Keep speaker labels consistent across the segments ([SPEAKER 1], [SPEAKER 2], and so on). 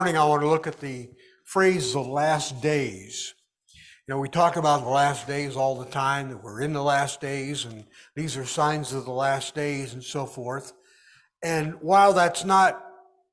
[SPEAKER 1] I want to look at the phrase the last days. We talk about the last days all the time, that we're in the last days, and these are signs of the last days and so forth. And while that's not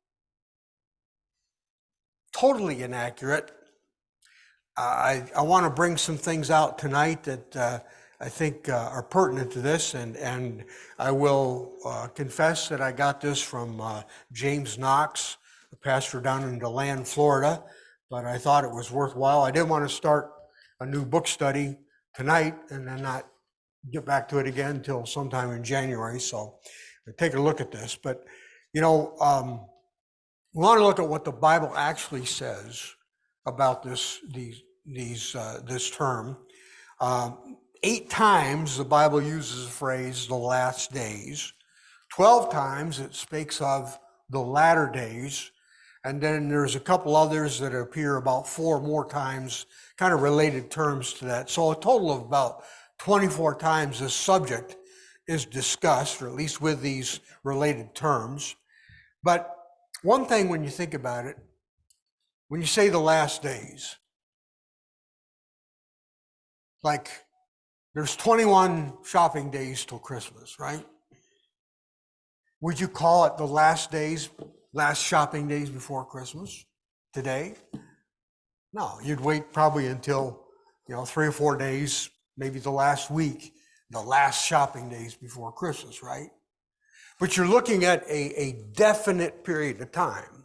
[SPEAKER 1] totally inaccurate, I want to bring some things out tonight that I think are pertinent to this, and I will confess that I got this from James Knox, a pastor down in DeLand, Florida, but I thought it was worthwhile. I didn't want to start a new book study tonight and then not get back to it again until sometime in January, so take a look at this. But, we want to look at what the Bible actually says about this term. 8 times the Bible uses the phrase the last days. 12 times it speaks of the latter days. And then there's a couple others that appear about 4 more times, kind of related terms to that. So a total of about 24 times this subject is discussed, or at least with these related terms. But one thing when you think about it, when you say the last days, like there's 21 shopping days till Christmas, right? Would you call it the last days, last shopping days before Christmas today? No, you'd wait probably until, 3 or 4 days, maybe the last week, the last shopping days before Christmas, right? But you're looking at a definite period of time.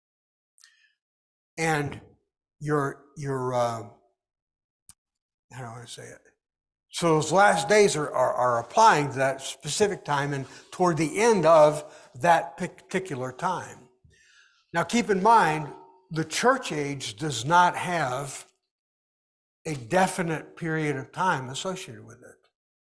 [SPEAKER 1] And you're how do I say it? So those last days are applying to that specific time and toward the end of that particular time. Now keep in mind, the church age does not have a definite period of time associated with it.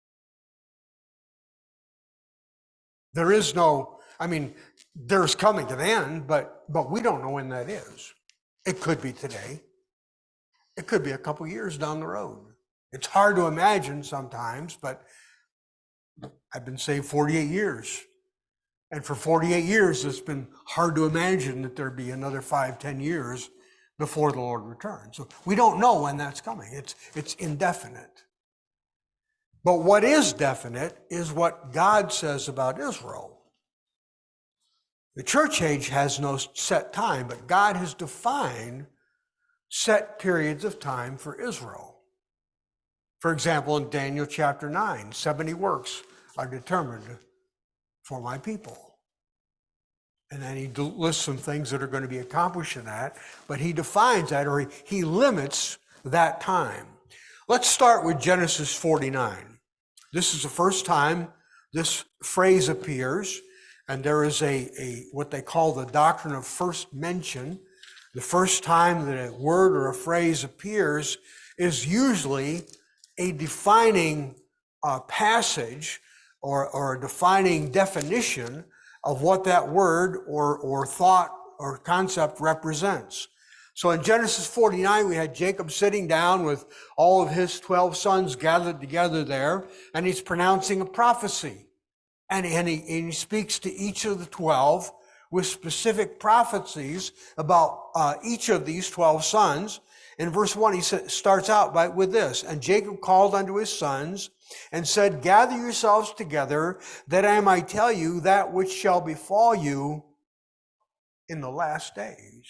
[SPEAKER 1] There is no, there's coming to the end, but we don't know when that is. It could be today. It could be a couple years down the road. It's hard to imagine sometimes, but I've been saved 48 years. And for 48 years, it's been hard to imagine that there'd be another 5-10 years before the Lord returns. So we don't know when that's coming. It's indefinite. But what is definite is what God says about Israel. The church age has no set time, but God has defined set periods of time for Israel. For example, in Daniel chapter 9, 70 works are determined for my people. And then he lists some things that are going to be accomplished in that, but he defines that, or he limits that time. Let's start with Genesis 49. This is the first time this phrase appears, and there is a what they call the doctrine of first mention. The first time that a word or a phrase appears is usually a defining passage or a defining definition of what that word or thought or concept represents. So in Genesis 49, we had Jacob sitting down with all of his 12 sons gathered together there, and he's pronouncing a prophecy. And he speaks to each of the 12 with specific prophecies about each of these 12 sons. In verse 1, he starts out with this: and Jacob called unto his sons and said, gather yourselves together, that I might tell you that which shall befall you in the last days.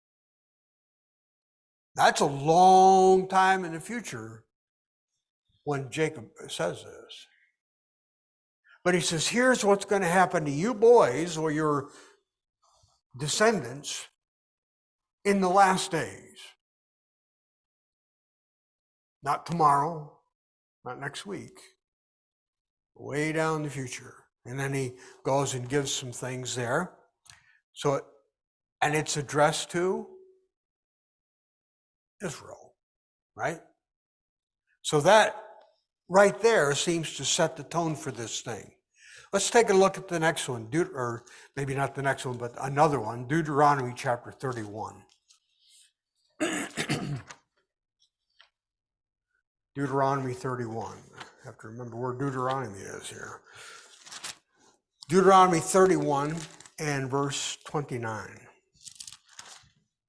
[SPEAKER 1] That's a long time in the future when Jacob says this. But he says, here's what's going to happen to you boys or your descendants in the last days. Not tomorrow, not next week, way down in the future. And then he goes and gives some things there. So, and it's addressed to Israel, right? So that right there seems to set the tone for this thing. Let's take a look at the next one, or maybe not the next one, but another one, Deuteronomy chapter 31. Deuteronomy 31. I have to remember where Deuteronomy is here. Deuteronomy 31 and verse 29.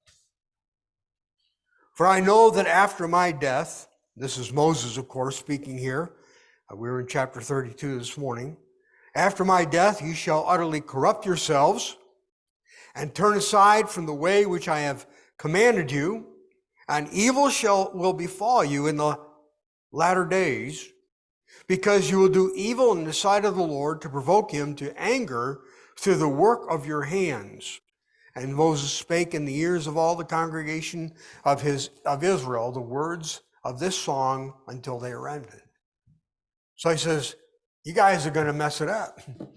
[SPEAKER 1] For I know that after my death, this is Moses, of course, speaking here. We were in chapter 32 this morning. After my death, you shall utterly corrupt yourselves and turn aside from the way which I have commanded you, and evil will befall you in the latter days, because you will do evil in the sight of the Lord to provoke him to anger through the work of your hands. And Moses spake in the ears of all the congregation of Israel the words of this song until they are ended. So he says, you guys are going to mess it up.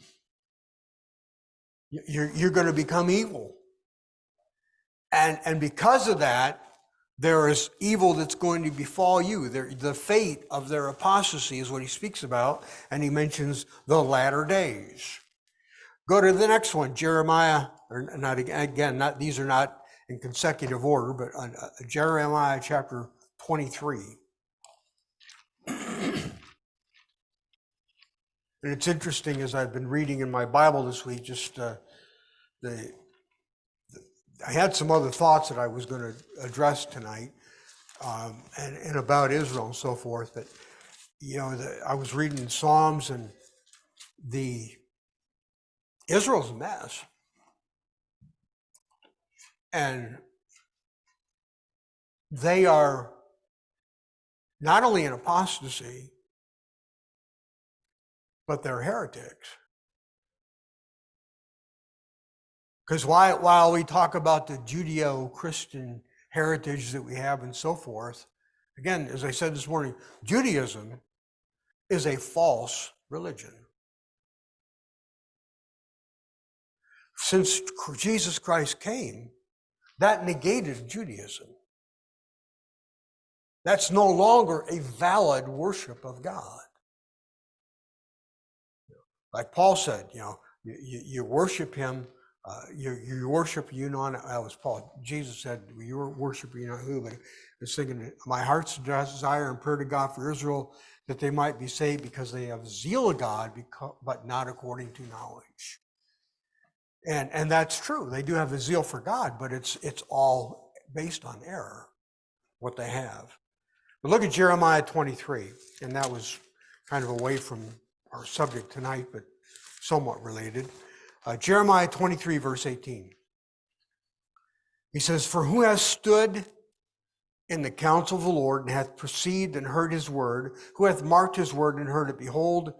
[SPEAKER 1] You're going to become evil. And because of that, there is evil that's going to befall you. The fate of their apostasy is what he speaks about, and he mentions the latter days. Go to the next one, Jeremiah, or not again, these are not in consecutive order, but Jeremiah chapter 23. And it's interesting, as I've been reading in my Bible this week, I had some other thoughts that I was going to address tonight, and about Israel and so forth. But I was reading Psalms, and Israel's a mess, and they are not only in apostasy, but they're heretics. Because while we talk about the Judeo-Christian heritage that we have and so forth, again, as I said this morning, Judaism is a false religion. Since Jesus Christ came, that negated Judaism. That's no longer a valid worship of God. Like Paul said, you worship him. You worship, that was Paul. Jesus said, you worship, who, but I was thinking, my heart's desire and prayer to God for Israel, that they might be saved because they have zeal of God, but not according to knowledge. And that's true. They do have a zeal for God, but it's all based on error, what they have. But look at Jeremiah 23, and that was kind of away from our subject tonight, but somewhat related. Jeremiah 23, verse 18. He says, for who has stood in the counsel of the Lord, and hath perceived and heard his word, who hath marked his word and heard it? Behold,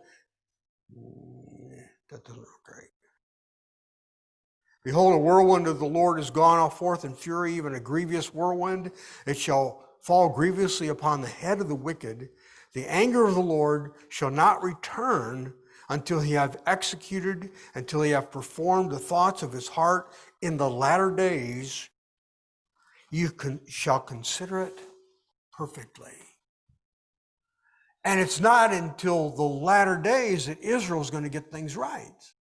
[SPEAKER 1] that doesn't look great. Behold, a whirlwind of the Lord is gone forth in fury, even a grievous whirlwind. It shall fall grievously upon the head of the wicked. The anger of the Lord shall not return until he have executed, until he have performed the thoughts of his heart. In the latter days, you shall consider it perfectly. And it's not until the latter days that Israel's going to get things right.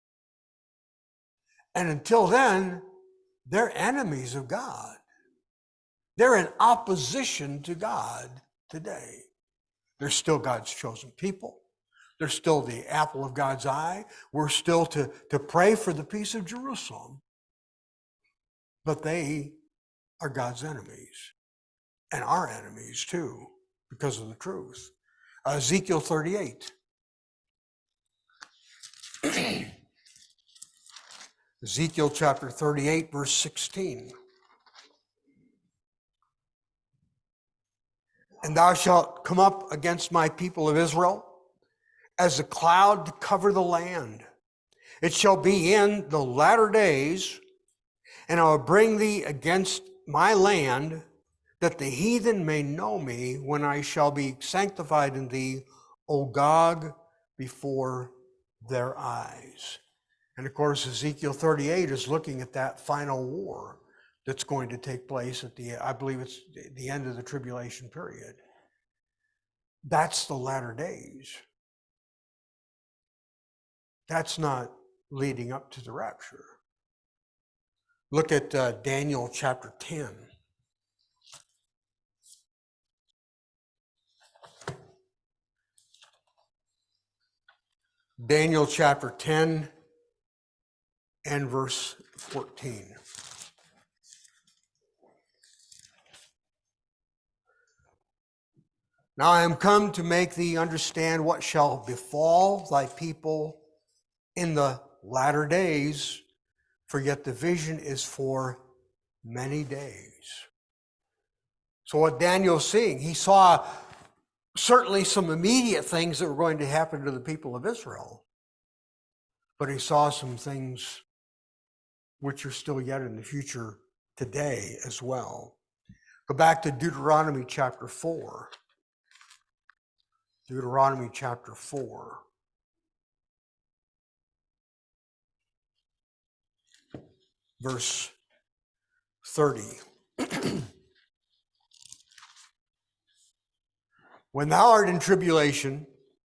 [SPEAKER 1] And until then, they're enemies of God. They're in opposition to God today. They're still God's chosen people. They're still the apple of God's eye. We're still to pray for the peace of Jerusalem. But they are God's enemies and our enemies too, because of the truth. Ezekiel 38. Ezekiel chapter 38, verse 16. And thou shalt come up against my people of Israel as a cloud to cover the land. It shall be in the latter days, and I will bring thee against my land, that the heathen may know me when I shall be sanctified in thee, O Gog, before their eyes. And of course, Ezekiel 38 is looking at that final war that's going to take place I believe it's the end of the tribulation period. That's the latter days. That's not leading up to the rapture. Look at Daniel chapter 10. Daniel chapter 10 and verse 14. Now I am come to make thee understand what shall befall thy people in the latter days, for yet the vision is for many days. So what Daniel's seeing, he saw certainly some immediate things that were going to happen to the people of Israel, but he saw some things which are still yet in the future today as well. Go back to Deuteronomy chapter 4. Deuteronomy chapter 4. Verse 30. When thou art in tribulation,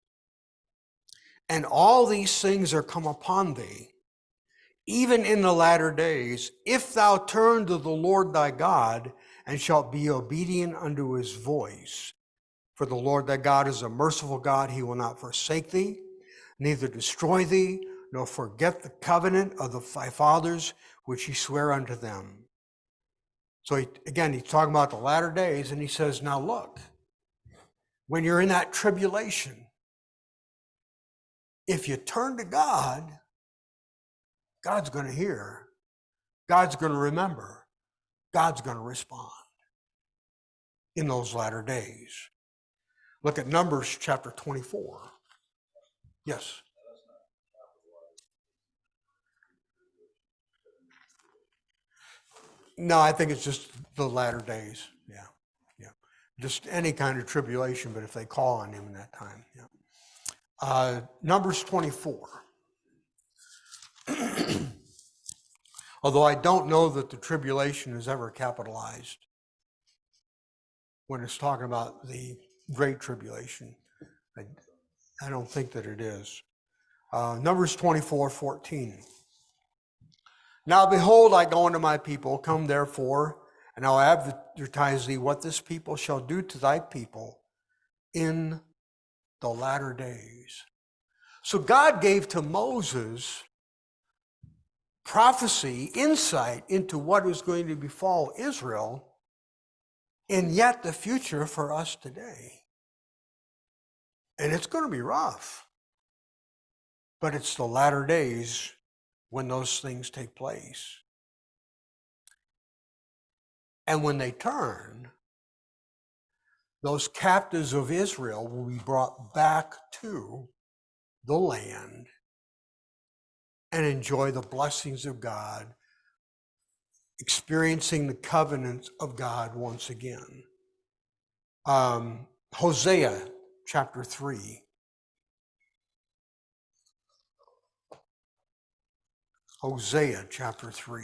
[SPEAKER 1] and all these things are come upon thee, even in the latter days, if thou turn to the Lord thy God, and shalt be obedient unto his voice, for the Lord thy God is a merciful God, he will not forsake thee, neither destroy thee, nor forget the covenant of thy fathers, which he sware unto them. So he's talking about the latter days, and he says, now look, when you're in that tribulation, if you turn to God, God's going to hear. God's going to remember. God's going to respond in those latter days. Look at Numbers chapter 24. Yes. No, I think it's just the latter days. Yeah. Just any kind of tribulation, but if they call on him in that time. Yeah. Numbers 24. Although I don't know that the tribulation is ever capitalized when it's talking about the Great Tribulation. I don't think that it is. Numbers 24:14. Now behold, I go unto my people, come therefore, and I'll advertise thee what this people shall do to thy people in the latter days. So God gave to Moses prophecy, insight into what is going to befall Israel, and yet the future for us today. And it's going to be rough, but it's the latter days when those things take place. And when they turn, those captives of Israel will be brought back to the land and enjoy the blessings of God, experiencing the covenants of God once again. Hosea chapter 3. Hosea chapter 3.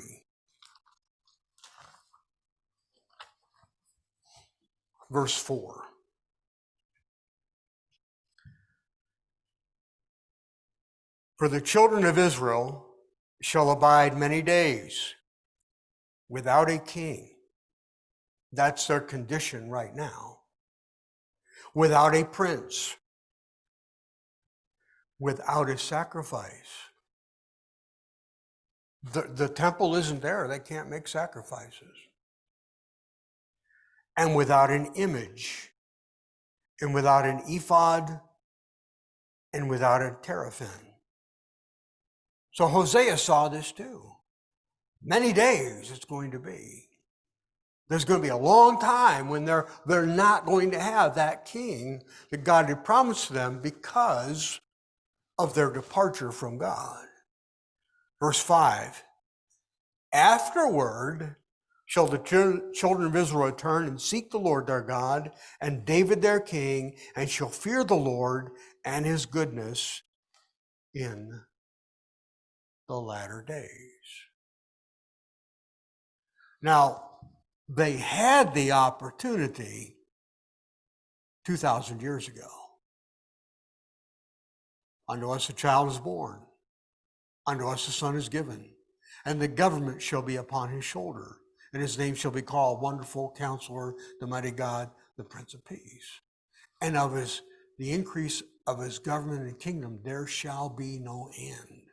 [SPEAKER 1] Verse 4. For the children of Israel shall abide many days without a king. That's their condition right now. Without a prince. Without a sacrifice. The temple isn't there. They can't make sacrifices. And without an image. And without an ephod. And without a teraphim. So Hosea saw this too. Many days it's going to be. There's going to be a long time when they're not going to have that king that God had promised them because of their departure from God. Verse 5, afterward shall the children of Israel return and seek the Lord their God and David their king, and shall fear the Lord and his goodness in the latter days. Now, they had the opportunity 2,000 years ago. Unto us a child is born. Unto us a son is given. And the government shall be upon his shoulder. And his name shall be called Wonderful Counselor, the Mighty God, the Prince of Peace. And of the increase of his government and kingdom, there shall be no end.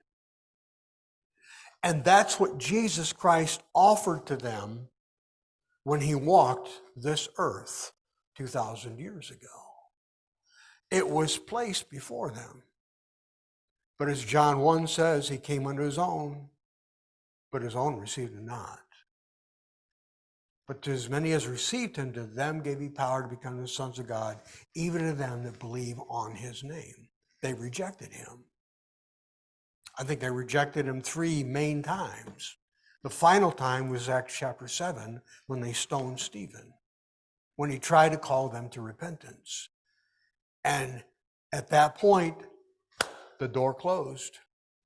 [SPEAKER 1] And that's what Jesus Christ offered to them when he walked this earth 2,000 years ago. It was placed before them. But as John 1 says, he came unto his own, but his own received him not. But to as many as received him, to them gave he power to become the sons of God, even to them that believe on his name. They rejected him. I think they rejected him 3 main times. The final time was Acts chapter 7, when they stoned Stephen, when he tried to call them to repentance. And at that point, the door closed.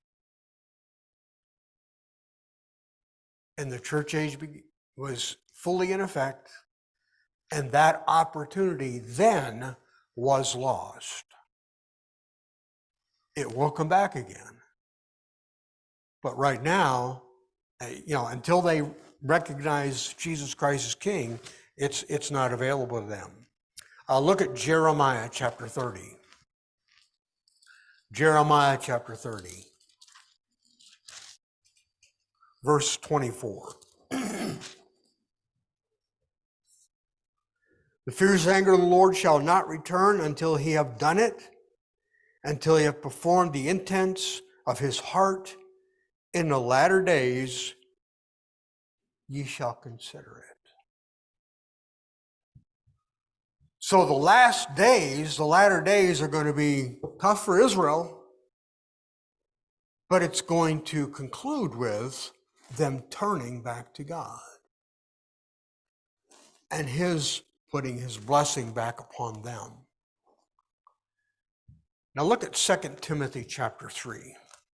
[SPEAKER 1] And the church age was fully in effect, and that opportunity then was lost. It will come back again. But right now, until they recognize Jesus Christ as King, it's not available to them. Look at Jeremiah chapter 30. Jeremiah chapter 30, verse 24. The fierce anger of the Lord shall not return until he have done it, until he have performed the intents of his heart. In the latter days ye shall consider it. So the latter days are going to be tough for Israel, but it's going to conclude with them turning back to God and his putting his blessing back upon them. Now look at 2 Timothy chapter 3.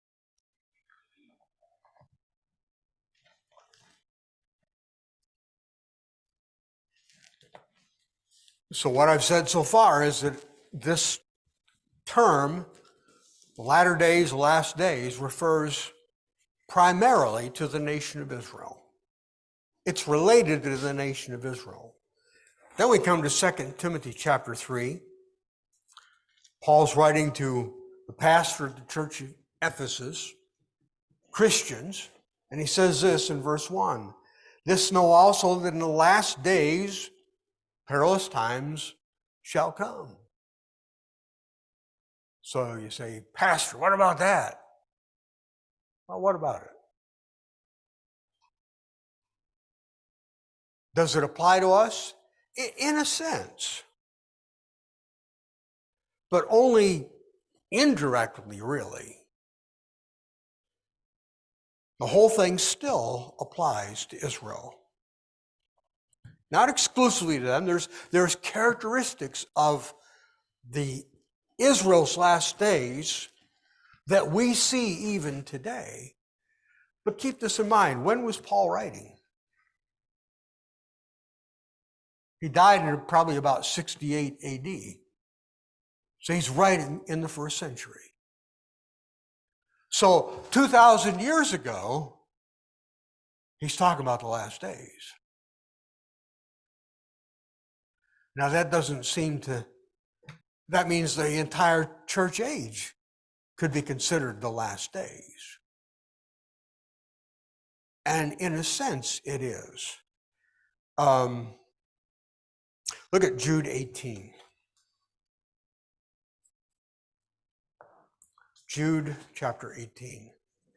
[SPEAKER 1] So what I've said so far is that this term, latter days, last days, refers primarily to the nation of Israel. It's related to the nation of Israel. Then we come to 2 Timothy chapter 3. Paul's writing to the pastor of the church of Ephesus, Christians, and he says this in verse 1. This know also that in the last days perilous times shall come. So you say, Pastor, what about that? Well, what about it? Does it apply to us? In a sense, but only indirectly, really. The whole thing still applies to Israel. Not exclusively to them. There's characteristics of the Israel's last days that we see even today. But keep this in mind. When was Paul writing? He died in probably about 68 AD. So he's writing in the first century. So 2,000 years ago, he's talking about the last days. Now that means the entire church age could be considered the last days. And in a sense, it is. Look at Jude 18. Jude chapter 18.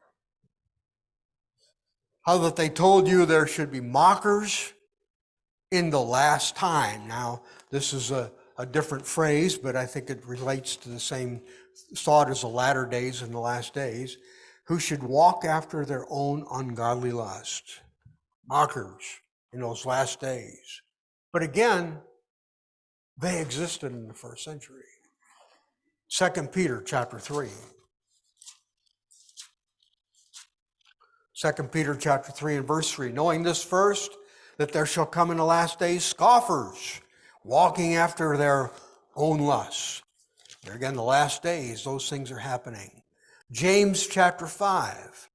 [SPEAKER 1] How that they told you there should be mockers in the last time. Now, this is a different phrase, but I think it relates to the same thought as the latter days and the last days, who should walk after their own ungodly lust. Mockers in those last days. But again, they existed in the first century. 2 Peter chapter 3. 2 Peter chapter 3 and verse 3. Knowing this first, that there shall come in the last days scoffers, walking after their own lusts. There again, the last days, those things are happening. James chapter 5.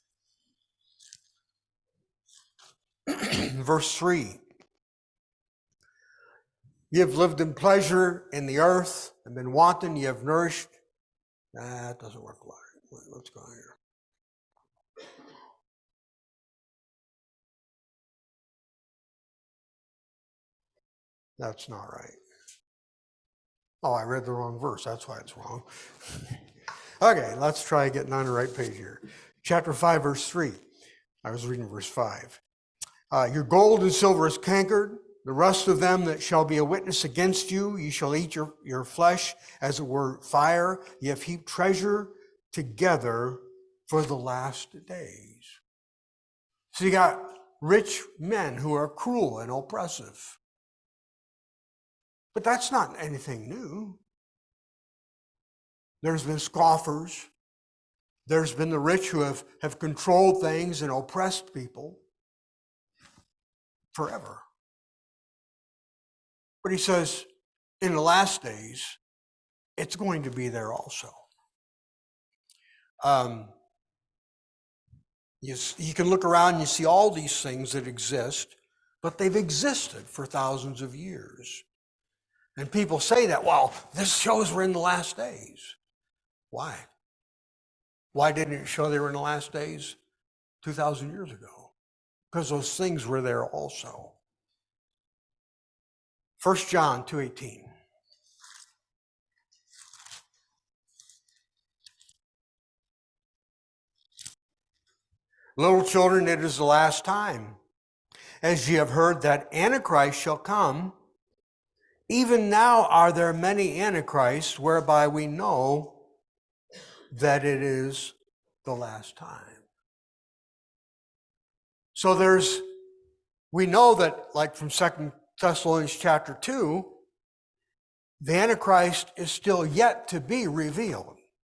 [SPEAKER 1] Verse 3. Ye have lived in pleasure in the earth and been wanton, ye have nourished. That doesn't work well. Let's go here. That's not right. Oh, I read the wrong verse. That's why it's wrong. Okay, let's try getting on the right page here. Chapter 5, verse 3. I was reading verse 5. Your gold and silver is cankered. The rest of them that shall be a witness against you, you shall eat your flesh as it were fire. Ye have heaped treasure together for the last days. So you got rich men who are cruel and oppressive. But that's not anything new. There's been scoffers. There's been the rich who have controlled things and oppressed people forever. But he says, in the last days, it's going to be there also. You can look around and you see all these things that exist, but they've existed for thousands of years. And people say that, well, this shows we're in the last days. Why? Why didn't it show they were in the last days 2,000 years ago? Because those things were there also. 1 John 2:18. Little children, it is the last time. As ye have heard that Antichrist shall come, even now are there many Antichrists, whereby we know that it is the last time. So we know that, like from 2 Thessalonians chapter 2, the Antichrist is still yet to be revealed.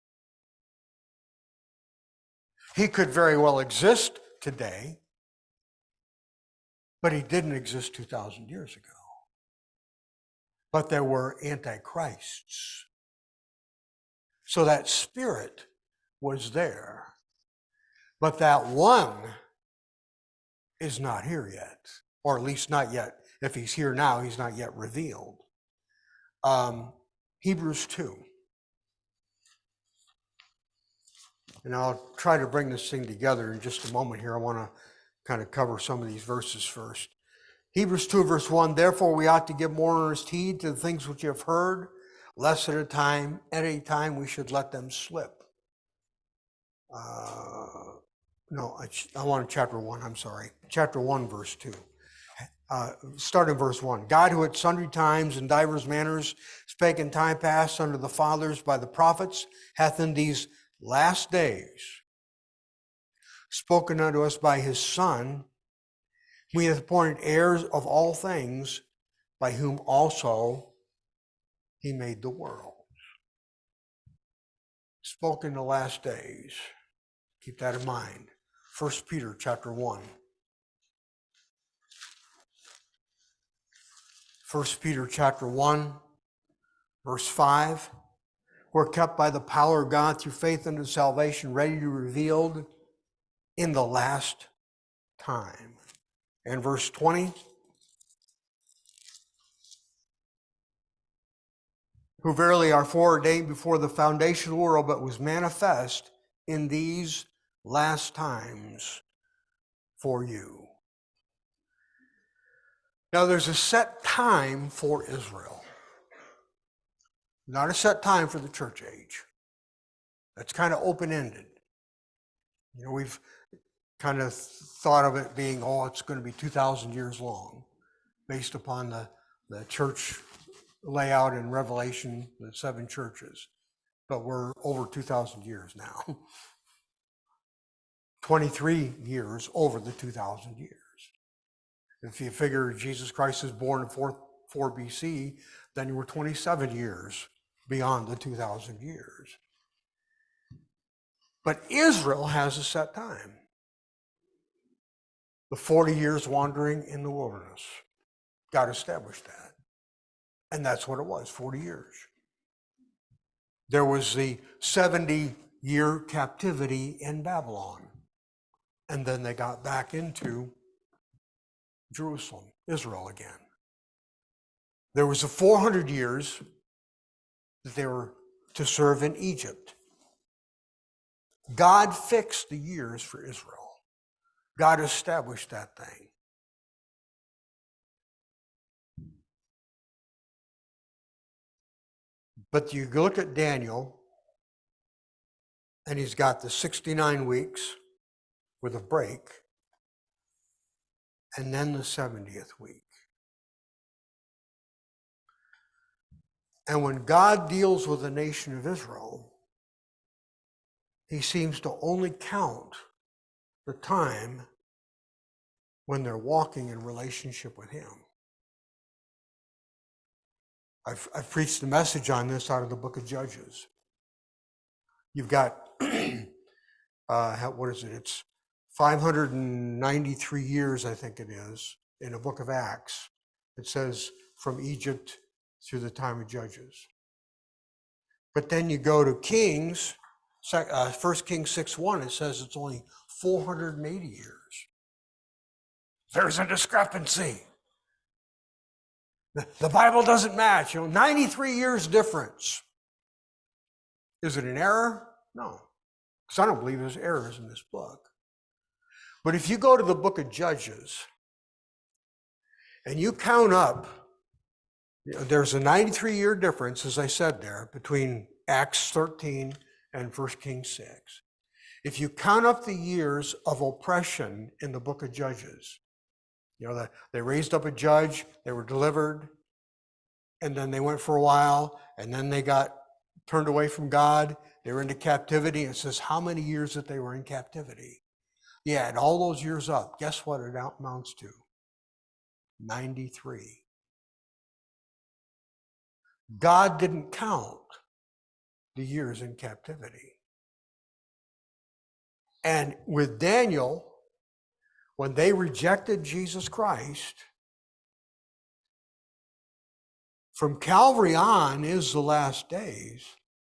[SPEAKER 1] He could very well exist today, but he didn't exist 2,000 years ago. But there were antichrists. So that spirit was there. But that one is not here yet, or at least not yet. If he's here now, he's not yet revealed. Hebrews 2. And I'll try to bring this thing together in just a moment here. I want to kind of cover some of these verses first. Hebrews 2, verse 1, therefore we ought to give more earnest heed to the things which you have heard, lest at any time we should let them slip. No, I wanted chapter 1, I'm sorry. Chapter 1, verse 2. Start in verse 1. God, who at sundry times and divers manners spake in time past unto the fathers by the prophets, hath in these last days spoken unto us by his Son, whom he hath appointed heirs of all things, by whom also he made the world. Spoken in the last days. Keep that in mind. 1 Peter chapter 1. 1 Peter chapter 1, verse 5. We're kept by the power of God through faith unto salvation, ready to be revealed in the last time. And verse 20. Who verily are foreordained before the foundation of the world, but was manifest in these last times for you. Now there's a set time for Israel. Not a set time for the church age. That's kind of open-ended. You know, we've kind of thought of it being, it's going to be 2,000 years long, based upon the church layout in Revelation, the 7 churches. But we're over 2,000 years now. 23 years over the 2,000 years. If you figure Jesus Christ is born in 4 BC, then you were 27 years beyond the 2,000 years. But Israel has a set time. The 40 years wandering in the wilderness. God established that. And that's what it was, 40 years. There was the 70-year captivity in Babylon. And then they got back into Jerusalem, Israel again. There was the 400 years that they were to serve in Egypt. God fixed the years for Israel. God established that thing. But you look at Daniel, and he's got the 69 weeks with a break, and then the 70th week. And when God deals with the nation of Israel, he seems to only count the time when they're walking in relationship with him. I've preached a message on this out of the book of Judges. You've got, what is it? It's 593 years, I think it is, in the book of Acts. It says from Egypt through the time of Judges. But then you go to Kings, 1 Kings 6:1, it says it's only 480 years. There's a discrepancy. The Bible doesn't match. 93 years difference. Is it an error? No, because I don't believe there's errors in this book. But if you go to the book of Judges and you count up, there's a 93-year difference, as I said there, between Acts 13 and 1 Kings 6. If you count up the years of oppression in the book of Judges, they raised up a judge, they were delivered, and then they went for a while, and then they got turned away from God. They were into captivity. It says how many years that they were in captivity. Yeah, and all those years up, guess what it amounts to? 93. God didn't count the years in captivity. And with Daniel, when they rejected Jesus Christ, from Calvary on is the last days.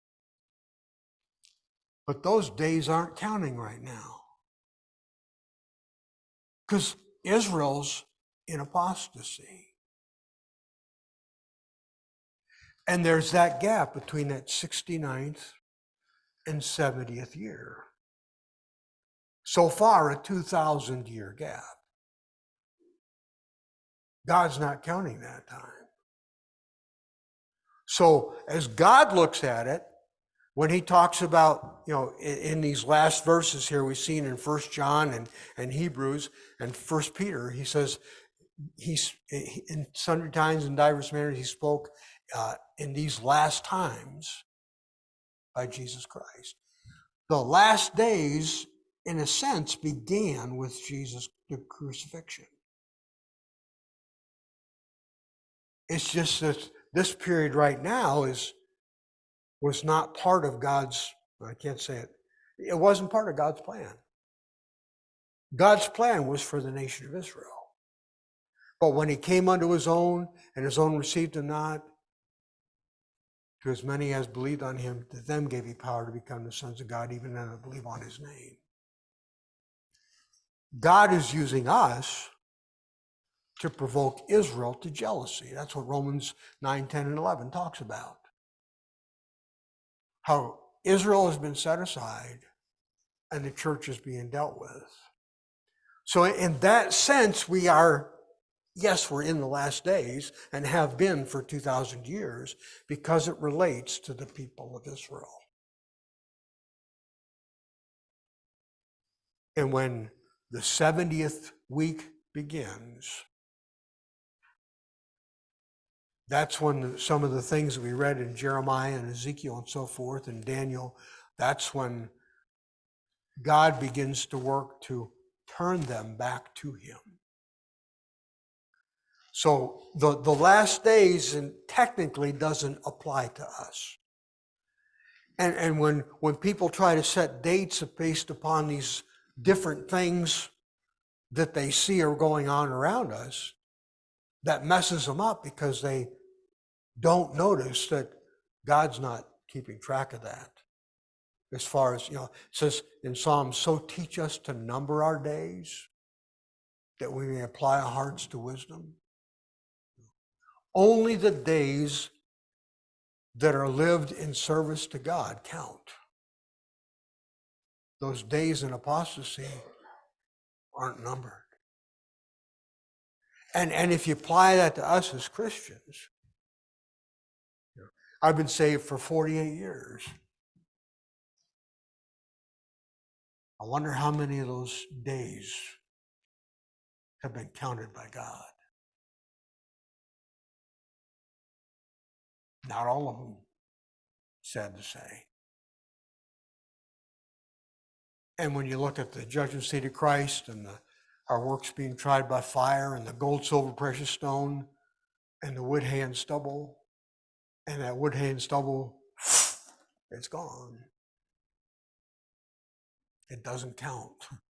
[SPEAKER 1] But those days aren't counting right now. Because Israel's in apostasy. And there's that gap between that 69th and 70th year. So far, a 2,000-year gap. God's not counting that time. So as God looks at it, when he talks about, in these last verses here we've seen in 1 John and Hebrews and 1 Peter, he says, he's in sundry times and diverse manners he spoke in these last times by Jesus Christ. The last days, in a sense, began with Jesus, the crucifixion. It's just that this period right now was not part of God's, I can't say it, it wasn't part of God's plan. God's plan was for the nation of Israel. But when he came unto his own, and his own received him not, to as many as believed on him, to them gave he power to become the sons of God, even them that believe on his name. God is using us to provoke Israel to jealousy. That's what Romans 9, 10, and 11 talks about. How Israel has been set aside and the church is being dealt with. So in that sense, we're in the last days and have been for 2,000 years because it relates to the people of Israel. And when the 70th week begins, that's when some of the things we read in Jeremiah and Ezekiel and so forth and Daniel, that's when God begins to work to turn them back to him. So the last days technically doesn't apply to us. And when people try to set dates based upon these different things that they see are going on around us, that messes them up because they don't notice that God's not keeping track of that. As far as, it says in Psalms, so teach us to number our days that we may apply our hearts to wisdom. Only the days that are lived in service to God count. Those days in apostasy aren't numbered. And if you apply that to us as Christians, I've been saved for 48 years. I wonder how many of those days have been counted by God. Not all of them, sad to say. And when you look at the judgment seat of Christ and our works being tried by fire and the gold, silver, precious stone and the wood, hay, and stubble, and that wood, hay, and stubble, it's gone. It doesn't count.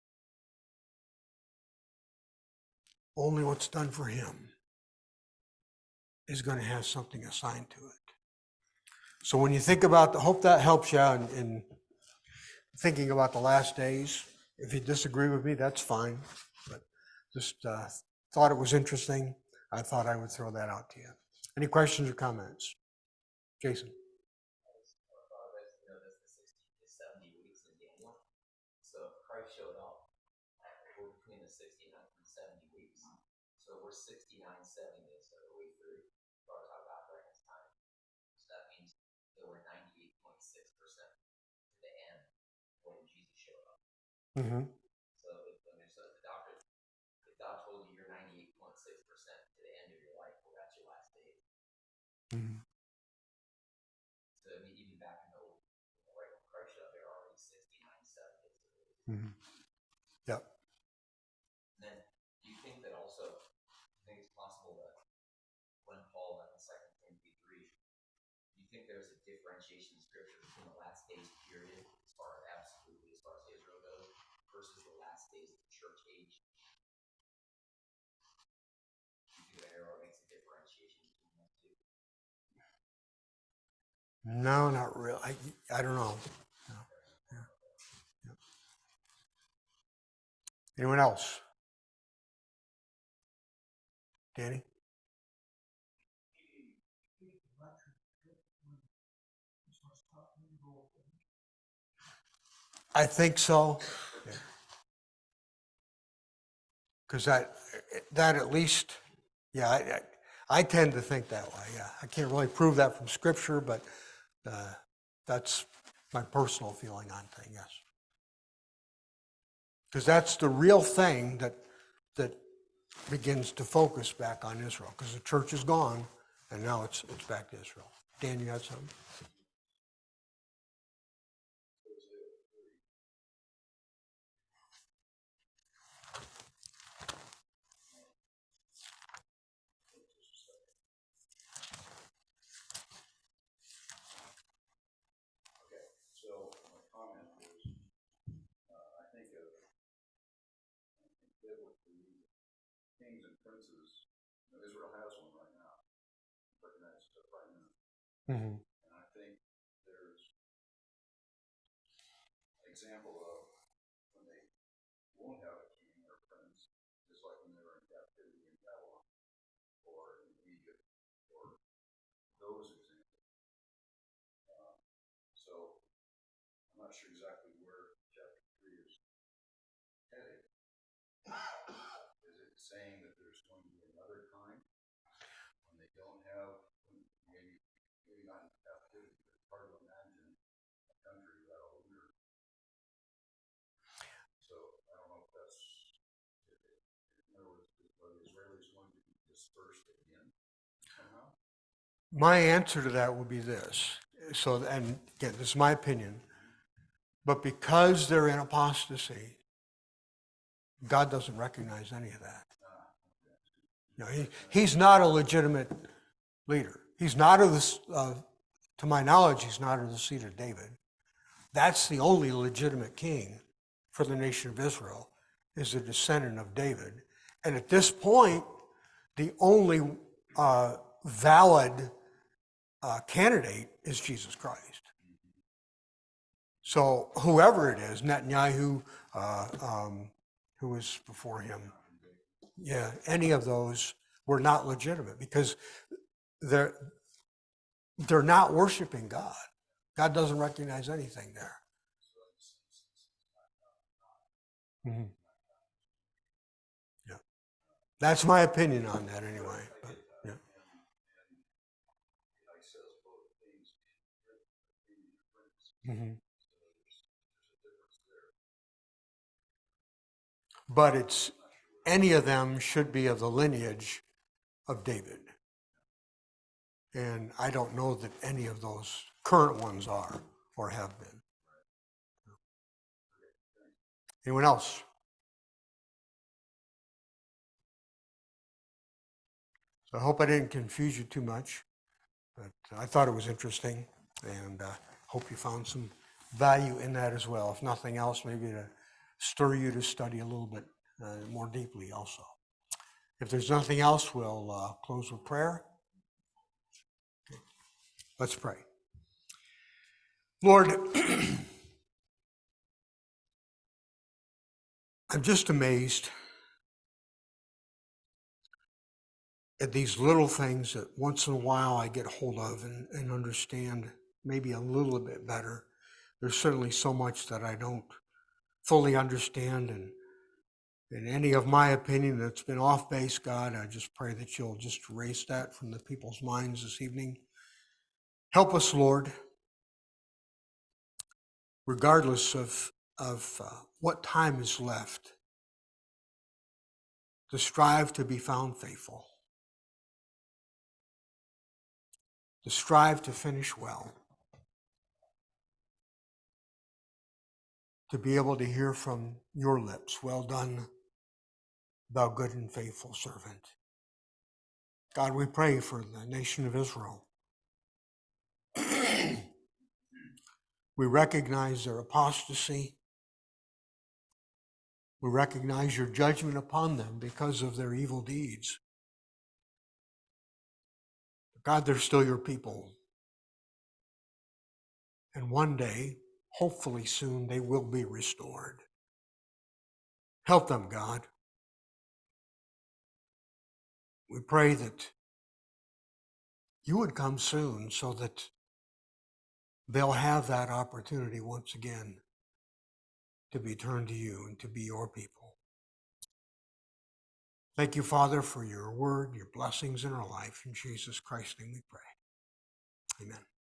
[SPEAKER 1] Only what's done for him is going to have something assigned to it. So when you think about, hope that helps you in thinking about the last days. If you disagree with me, that's fine. But just thought it was interesting. I thought I would throw that out to you. Any questions or comments? Jason?
[SPEAKER 2] So Christ showed up between the 69 and 70 weeks. So we're 69, 70 instead of week 3. We're talking about Reckons time. So that means they were 98.6% to the end when Jesus showed up.
[SPEAKER 1] Mm-hmm.
[SPEAKER 2] So if God told you you're 98.6% to the end of your life, well, that's your last day.
[SPEAKER 1] Mm-hmm.
[SPEAKER 2] So I mean, even back in the old, right when Christ showed up, they were already 69, 70.
[SPEAKER 1] Mm-hmm. Yep.
[SPEAKER 2] And then, do you think that also, I think it's possible that when Paul, like in 2 Timothy 3, do you think there's a differentiation in Scripture between the last days period, as far as absolutely, as far as Israel goes, versus the last days of the church age? Do you think that arrow makes a differentiation between those two?
[SPEAKER 1] No, not really. I don't know. No. Yeah. Yep. Anyone else? Danny? I think so. Because that at least, yeah, I tend to think that way. Yeah, I can't really prove that from Scripture, but that's my personal feeling on things. Yes, because that's the real thing that begins to focus back on Israel. Because the church is gone, and now it's back to Israel. Dan, you had something?
[SPEAKER 3] So my comment is, I think of biblically kings and princes. Israel has one right now, recognized as a prime minister.
[SPEAKER 1] Mm-hmm.
[SPEAKER 3] And I think there's an example of when they won't have a king or a prince, just like when they were in captivity in Babylon or in Egypt, or those examples. So I'm not sure exactly where chapter 3 is headed. Is it saying that there's going to be another time when they don't have, maybe not in captivity, but it's hard to imagine a country without a leader. So I don't know if that's, in other words, are the Israelis going to be dispersed again somehow?
[SPEAKER 1] My answer to that would be this. So, and again, this is my opinion, but because they're in apostasy, God doesn't recognize any of that. You know, he's not a legitimate leader. He's not of this, to my knowledge, he's not of the seed of David. That's the only legitimate king for the nation of Israel, is a descendant of David. And at this point, the only valid candidate is Jesus Christ. So whoever it is, Netanyahu, who was before him, yeah, any of those were not legitimate because they're not worshiping God. God doesn't recognize anything there. Mm-hmm. Yeah, that's my opinion on that anyway. But, yeah. Mhm. But it's any of them should be of the lineage of David. And I don't know that any of those current ones are or have been. Anyone else? So I hope I didn't confuse you too much, but I thought it was interesting, and hope you found some value in that as well. If nothing else, maybe to stir you to study a little bit more deeply also. If there's nothing else, we'll close with prayer. Let's pray. Lord, I'm just amazed at these little things that once in a while I get hold of and understand maybe a little bit better. There's certainly so much that I don't fully understand, and in any of my opinion that's been off base, God, I just pray that you'll just erase that from the people's minds this evening. Help us, Lord, regardless of what time is left, to strive to be found faithful, to strive to finish well, to be able to hear from your lips, well done, thou good and faithful servant. God, we pray for the nation of Israel. We recognize their apostasy. We recognize your judgment upon them because of their evil deeds. God, they're still your people. And one day, hopefully soon, they will be restored. Help them, God. We pray that you would come soon so that they'll have that opportunity once again to be turned to you and to be your people. Thank you, Father, for your word, your blessings in our life. In Jesus Christ's name we pray. Amen.